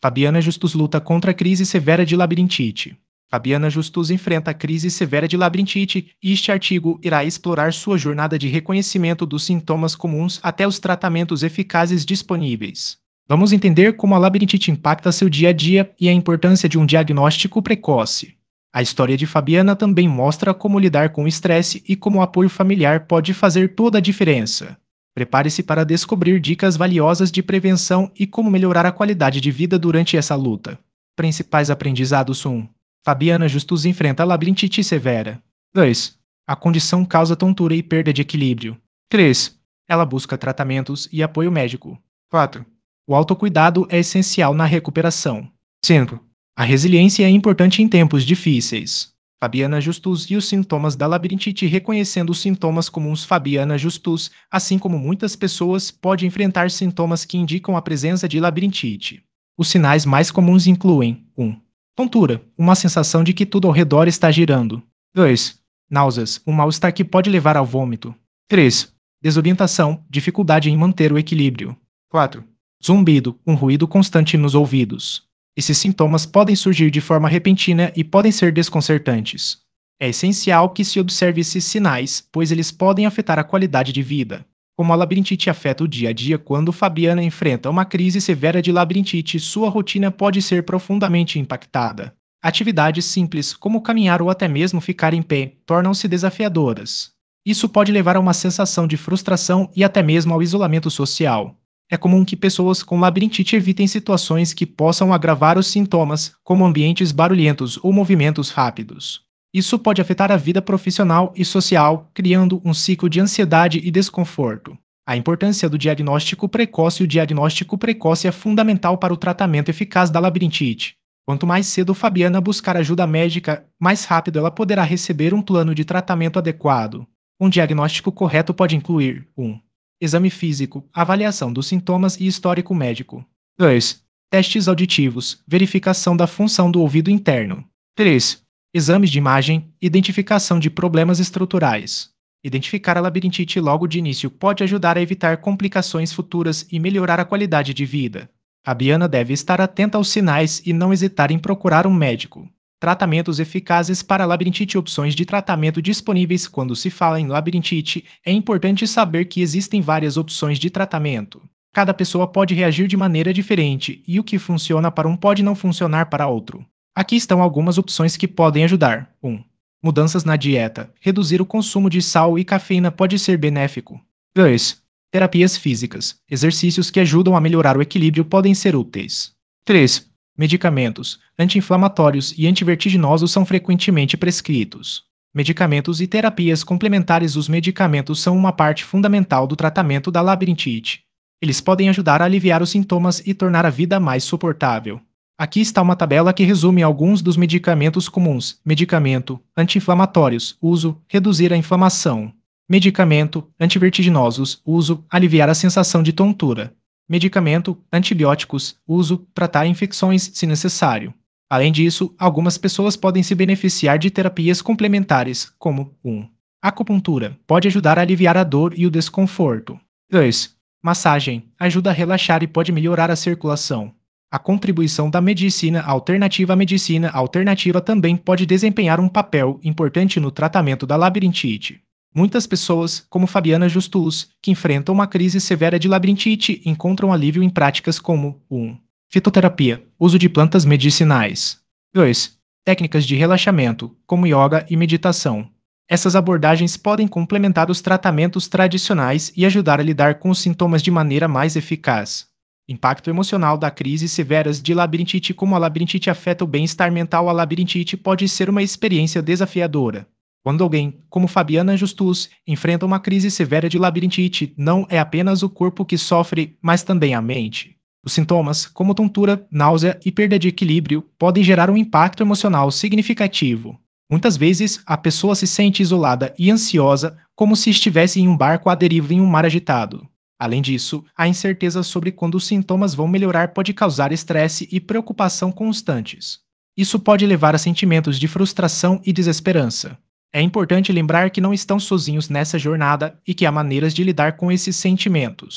Fabiana Justus luta contra a crise severa de labirintite. Fabiana Justus enfrenta a crise severa de labirintite e este artigo irá explorar sua jornada de reconhecimento dos sintomas comuns até os tratamentos eficazes disponíveis. Vamos entender como a labirintite impacta seu dia a dia e a importância de um diagnóstico precoce. A história de Fabiana também mostra como lidar com o estresse e como o apoio familiar pode fazer toda a diferença. Prepare-se para descobrir dicas valiosas de prevenção e como melhorar a qualidade de vida durante essa luta. Principais aprendizados 1. Fabiana Justus enfrenta a labirintite severa. 2. A condição causa tontura e perda de equilíbrio. 3. Ela busca tratamentos e apoio médico. 4. O autocuidado é essencial na recuperação. 5. A resiliência é importante em tempos difíceis. Fabiana Justus e os sintomas da labirintite. Reconhecendo os sintomas comuns. Fabiana Justus, assim como muitas pessoas, pode enfrentar sintomas que indicam a presença de labirintite. Os sinais mais comuns incluem 1. Tontura, uma sensação de que tudo ao redor está girando. 2. Náuseas, um mal-estar que pode levar ao vômito. 3. Desorientação, dificuldade em manter o equilíbrio. 4. Zumbido, um ruído constante nos ouvidos. Esses sintomas podem surgir de forma repentina e podem ser desconcertantes. É essencial que se observe esses sinais, pois eles podem afetar a qualidade de vida. Como a labirintite afeta o dia a dia, quando Fabiana enfrenta uma crise severa de labirintite, sua rotina pode ser profundamente impactada. Atividades simples, como caminhar ou até mesmo ficar em pé, tornam-se desafiadoras. Isso pode levar a uma sensação de frustração e até mesmo ao isolamento social. É comum que pessoas com labirintite evitem situações que possam agravar os sintomas, como ambientes barulhentos ou movimentos rápidos. Isso pode afetar a vida profissional e social, criando um ciclo de ansiedade e desconforto. A importância do diagnóstico precoce. O diagnóstico precoce é fundamental para o tratamento eficaz da labirintite. Quanto mais cedo Fabiana buscar ajuda médica, mais rápido ela poderá receber um plano de tratamento adequado. Um diagnóstico correto pode incluir 1. Exame físico, avaliação dos sintomas e histórico médico. 2. Testes auditivos, verificação da função do ouvido interno. 3. Exames de imagem, identificação de problemas estruturais. Identificar a labirintite logo de início pode ajudar a evitar complicações futuras e melhorar a qualidade de vida. Fabiana deve estar atenta aos sinais e não hesitar em procurar um médico. Tratamentos eficazes para labirintite. Opções de tratamento disponíveis. Quando se fala em labirintite, é importante saber que existem várias opções de tratamento. Cada pessoa pode reagir de maneira diferente, e o que funciona para um pode não funcionar para outro. Aqui estão algumas opções que podem ajudar. 1. Mudanças na dieta. Reduzir o consumo de sal e cafeína pode ser benéfico. 2. Terapias físicas. Exercícios que ajudam a melhorar o equilíbrio podem ser úteis. 3. Medicamentos. Anti-inflamatórios e antivertiginosos são frequentemente prescritos. Medicamentos e terapias complementares. Os medicamentos são uma parte fundamental do tratamento da labirintite. Eles podem ajudar a aliviar os sintomas e tornar a vida mais suportável. Aqui está uma tabela que resume alguns dos medicamentos comuns. Medicamento, anti-inflamatórios, uso, reduzir a inflamação. Medicamento, antivertiginosos, uso, aliviar a sensação de tontura. Medicamento, antibióticos, uso, tratar infecções se necessário. Além disso, algumas pessoas podem se beneficiar de terapias complementares, como 1. Acupuntura, pode ajudar a aliviar a dor e o desconforto. 2. Massagem, ajuda a relaxar e pode melhorar a circulação. A contribuição da medicina alternativa. A medicina alternativa também pode desempenhar um papel importante no tratamento da labirintite. Muitas pessoas, como Fabiana Justus, que enfrentam uma crise severa de labirintite, encontram alívio em práticas como 1. Fitoterapia, uso de plantas medicinais. 2. Técnicas de relaxamento, como yoga e meditação. Essas abordagens podem complementar os tratamentos tradicionais e ajudar a lidar com os sintomas de maneira mais eficaz. Impacto emocional da crise severas de labirintite. Como a labirintite afeta o bem-estar mental. A labirintite pode ser uma experiência desafiadora. Quando alguém, como Fabiana Justus, enfrenta uma crise severa de labirintite, não é apenas o corpo que sofre, mas também a mente. Os sintomas, como tontura, náusea e perda de equilíbrio, podem gerar um impacto emocional significativo. Muitas vezes, a pessoa se sente isolada e ansiosa, como se estivesse em um barco à deriva em um mar agitado. Além disso, a incerteza sobre quando os sintomas vão melhorar pode causar estresse e preocupação constantes. Isso pode levar a sentimentos de frustração e desesperança. É importante lembrar que não estão sozinhos nessa jornada e que há maneiras de lidar com esses sentimentos.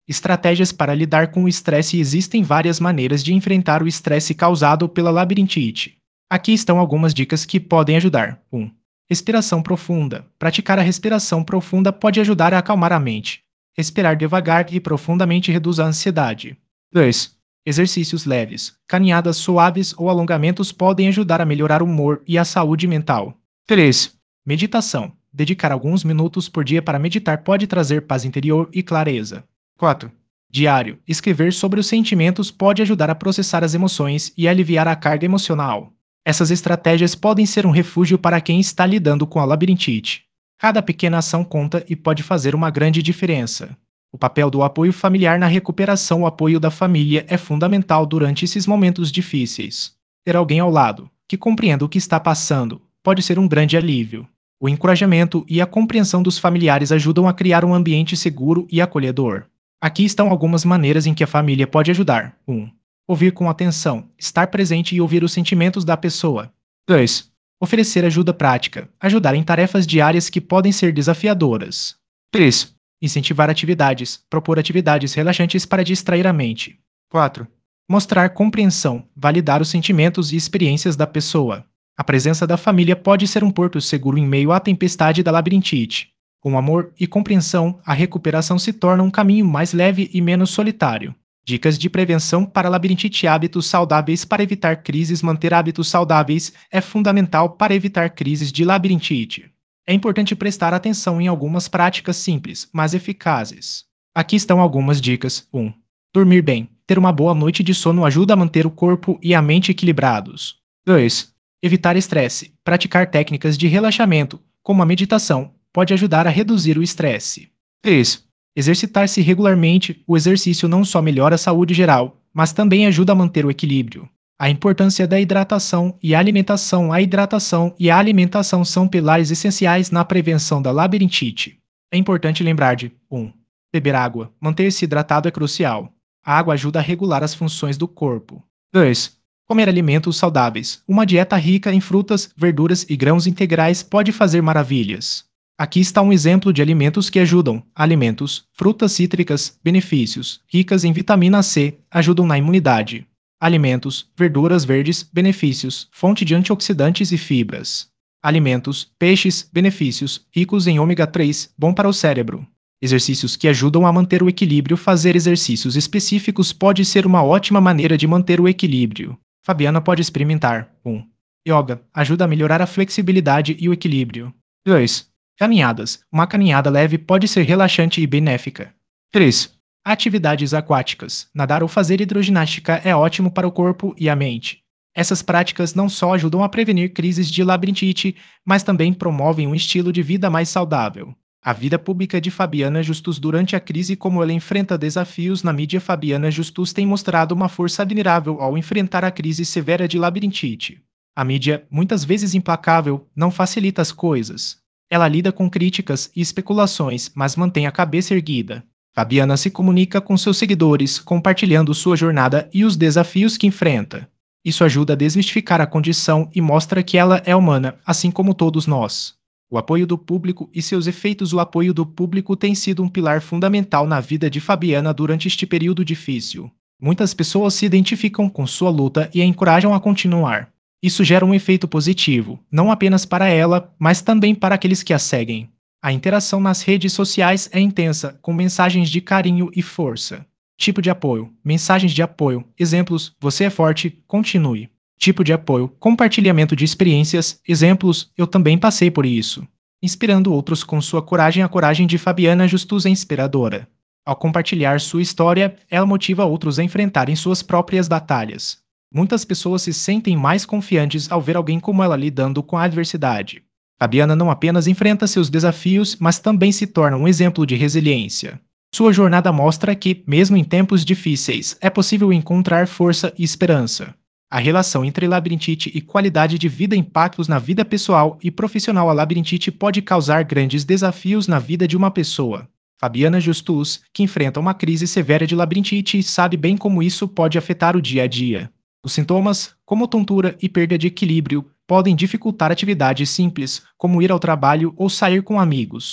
Estratégias para lidar com o estresse. Existem várias maneiras de enfrentar o estresse causado pela labirintite. Aqui estão algumas dicas que podem ajudar. 1. Respiração profunda. Praticar a respiração profunda pode ajudar a acalmar a mente. Respirar devagar e profundamente reduz a ansiedade. 2. Exercícios leves. Caminhadas suaves ou alongamentos podem ajudar a melhorar o humor e a saúde mental. 3. Meditação. Dedicar alguns minutos por dia para meditar pode trazer paz interior e clareza. 4. Diário. Escrever sobre os sentimentos pode ajudar a processar as emoções e aliviar a carga emocional. Essas estratégias podem ser um refúgio para quem está lidando com a labirintite. Cada pequena ação conta e pode fazer uma grande diferença. O papel do apoio familiar na recuperação. O apoio da família é fundamental durante esses momentos difíceis. Ter alguém ao lado, que compreenda o que está passando, pode ser um grande alívio. O encorajamento e a compreensão dos familiares ajudam a criar um ambiente seguro e acolhedor. Aqui estão algumas maneiras em que a família pode ajudar. 1. Ouvir com atenção, estar presente e ouvir os sentimentos da pessoa. 2. Oferecer ajuda prática, ajudar em tarefas diárias que podem ser desafiadoras. 3. Incentivar atividades, propor atividades relaxantes para distrair a mente. 4. Mostrar compreensão, validar os sentimentos e experiências da pessoa. A presença da família pode ser um porto seguro em meio à tempestade da labirintite. Com amor e compreensão, a recuperação se torna um caminho mais leve e menos solitário. Dicas de prevenção para labirintite. Hábitos saudáveis para evitar crises. Manter hábitos saudáveis é fundamental para evitar crises de labirintite. É importante prestar atenção em algumas práticas simples, mas eficazes. Aqui estão algumas dicas. 1. Dormir bem. Ter uma boa noite de sono ajuda a manter o corpo e a mente equilibrados. 2. Evitar estresse. Praticar técnicas de relaxamento, como a meditação, pode ajudar a reduzir o estresse. 3. Exercitar-se regularmente. O exercício não só melhora a saúde geral, mas também ajuda a manter o equilíbrio. A importância da hidratação e a alimentação. A hidratação e a alimentação são pilares essenciais na prevenção da labirintite. É importante lembrar de 1. Beber água. Manter-se hidratado é crucial. A água ajuda a regular as funções do corpo. 2. Comer alimentos saudáveis. Uma dieta rica em frutas, verduras e grãos integrais pode fazer maravilhas. Aqui está um exemplo de alimentos que ajudam. Alimentos, frutas cítricas, benefícios, ricas em vitamina C, ajudam na imunidade. Alimentos, verduras verdes, benefícios, fonte de antioxidantes e fibras. Alimentos, peixes, benefícios, ricos em ômega 3, bom para o cérebro. Exercícios que ajudam a manter o equilíbrio. Fazer exercícios específicos pode ser uma ótima maneira de manter o equilíbrio. Fabiana pode experimentar. 1. Yoga ajuda a melhorar a flexibilidade e o equilíbrio. 2. Caminhadas. Uma caminhada leve pode ser relaxante e benéfica. 3. Atividades aquáticas. Nadar ou fazer hidroginástica é ótimo para o corpo e a mente. Essas práticas não só ajudam a prevenir crises de labirintite, mas também promovem um estilo de vida mais saudável. A vida pública de Fabiana Justus durante a crise. Como ela enfrenta desafios na mídia. Fabiana Justus tem mostrado uma força admirável ao enfrentar a crise severa de labirintite. A mídia, muitas vezes implacável, não facilita as coisas. Ela lida com críticas e especulações, mas mantém a cabeça erguida. Fabiana se comunica com seus seguidores, compartilhando sua jornada e os desafios que enfrenta. Isso ajuda a desmistificar a condição e mostra que ela é humana, assim como todos nós. O apoio do público e seus efeitos. O apoio do público tem sido um pilar fundamental na vida de Fabiana durante este período difícil. Muitas pessoas se identificam com sua luta e a encorajam a continuar. Isso gera um efeito positivo, não apenas para ela, mas também para aqueles que a seguem. A interação nas redes sociais é intensa, com mensagens de carinho e força. Tipo de apoio. Mensagens de apoio. Exemplos: você é forte, continue. Tipo de apoio. Compartilhamento de experiências. Exemplos: eu também passei por isso. Inspirando outros com sua coragem. A coragem de Fabiana Justus é inspiradora. Ao compartilhar sua história, ela motiva outros a enfrentarem suas próprias batalhas. Muitas pessoas se sentem mais confiantes ao ver alguém como ela lidando com a adversidade. Fabiana não apenas enfrenta seus desafios, mas também se torna um exemplo de resiliência. Sua jornada mostra que, mesmo em tempos difíceis, é possível encontrar força e esperança. A relação entre labirintite e qualidade de vida. Impactos na vida pessoal e profissional. A labirintite pode causar grandes desafios na vida de uma pessoa. Fabiana Justus, que enfrenta uma crise severa de labirintite, sabe bem como isso pode afetar o dia a dia. Os sintomas, como tontura e perda de equilíbrio, podem dificultar atividades simples, como ir ao trabalho ou sair com amigos.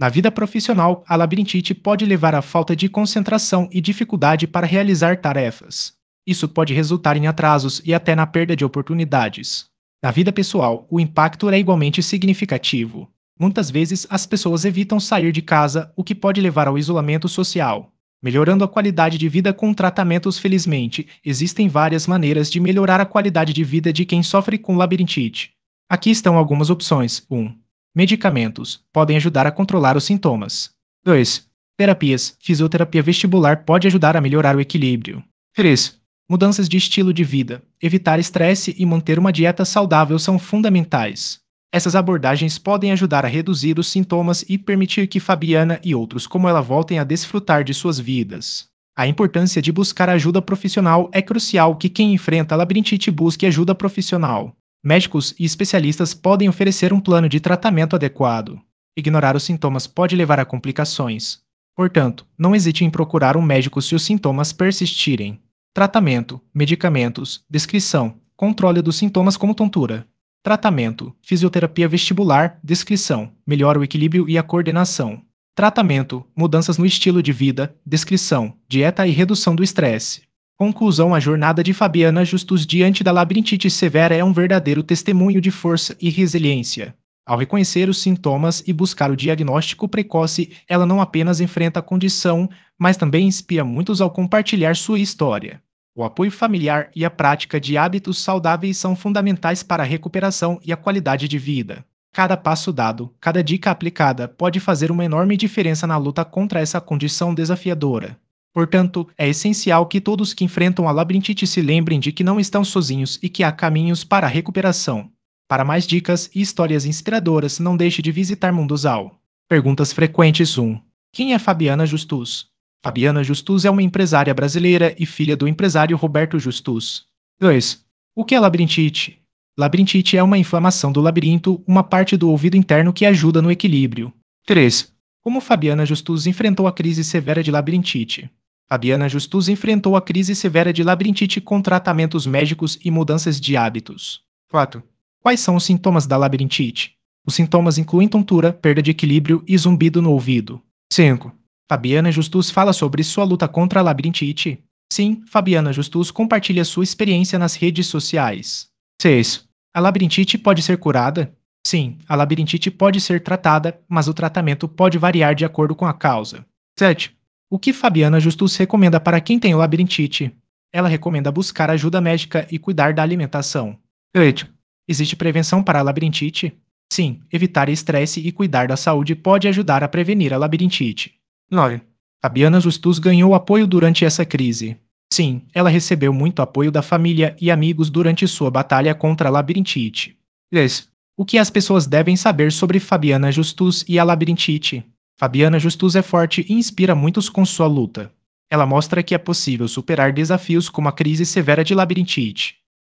Na vida profissional, a labirintite pode levar à falta de concentração e dificuldade para realizar tarefas. Isso pode resultar em atrasos e até na perda de oportunidades. Na vida pessoal, o impacto é igualmente significativo. Muitas vezes, as pessoas evitam sair de casa, o que pode levar ao isolamento social, melhorando a qualidade de vida com tratamentos. Felizmente, existem várias maneiras de melhorar a qualidade de vida de quem sofre com labirintite. Aqui estão algumas opções. 1. Medicamentos podem ajudar a controlar os sintomas. 2. Terapias. Fisioterapia vestibular pode ajudar a melhorar o equilíbrio. 3. Mudanças de estilo de vida. Evitar estresse e manter uma dieta saudável são fundamentais. Essas abordagens podem ajudar a reduzir os sintomas e permitir que Fabiana e outros como ela voltem a desfrutar de suas vidas. A importância de buscar ajuda profissional é crucial que quem enfrenta a labirintite busque ajuda profissional. Médicos e especialistas podem oferecer um plano de tratamento adequado. Ignorar os sintomas pode levar a complicações. Portanto, não hesite em procurar um médico se os sintomas persistirem. Tratamento, medicamentos, descrição, controle dos sintomas como tontura. Tratamento, fisioterapia vestibular, descrição, melhora o equilíbrio e a coordenação. Tratamento, mudanças no estilo de vida, descrição, dieta e redução do estresse. Conclusão: a jornada de Fabiana Justus diante da labirintite severa é um verdadeiro testemunho de força e resiliência. Ao reconhecer os sintomas e buscar o diagnóstico precoce, ela não apenas enfrenta a condição, mas também inspira muitos ao compartilhar sua história. O apoio familiar e a prática de hábitos saudáveis são fundamentais para a recuperação e a qualidade de vida. Cada passo dado, cada dica aplicada pode fazer uma enorme diferença na luta contra essa condição desafiadora. Portanto, é essencial que todos que enfrentam a labirintite se lembrem de que não estão sozinhos e que há caminhos para a recuperação. Para mais dicas e histórias inspiradoras, não deixe de visitar Munduzal. Perguntas frequentes. 1. Quem é Fabiana Justus? Fabiana Justus é uma empresária brasileira e filha do empresário Roberto Justus. 2. O que é labirintite? Labirintite é uma inflamação do labirinto, uma parte do ouvido interno que ajuda no equilíbrio. 3. Como Fabiana Justus enfrentou a crise severa de labirintite? Fabiana Justus enfrentou a crise severa de labirintite com tratamentos médicos e mudanças de hábitos. 4. Quais são os sintomas da labirintite? Os sintomas incluem tontura, perda de equilíbrio e zumbido no ouvido. 5. Fabiana Justus fala sobre sua luta contra a labirintite? Sim, Fabiana Justus compartilha sua experiência nas redes sociais. 6. A labirintite pode ser curada? Sim, a labirintite pode ser tratada, mas o tratamento pode variar de acordo com a causa. 7. O que Fabiana Justus recomenda para quem tem labirintite? Ela recomenda buscar ajuda médica e cuidar da alimentação. 8. Existe prevenção para a labirintite? Sim, evitar estresse e cuidar da saúde pode ajudar a prevenir a labirintite. 9. Fabiana Justus ganhou apoio durante essa crise. Sim, ela recebeu muito apoio da família e amigos durante sua batalha contra a labirintite. 10. O que as pessoas devem saber sobre Fabiana Justus e a labirintite? Fabiana Justus é forte e inspira muitos com sua luta. Ela mostra que é possível superar desafios como a crise severa de labirintite.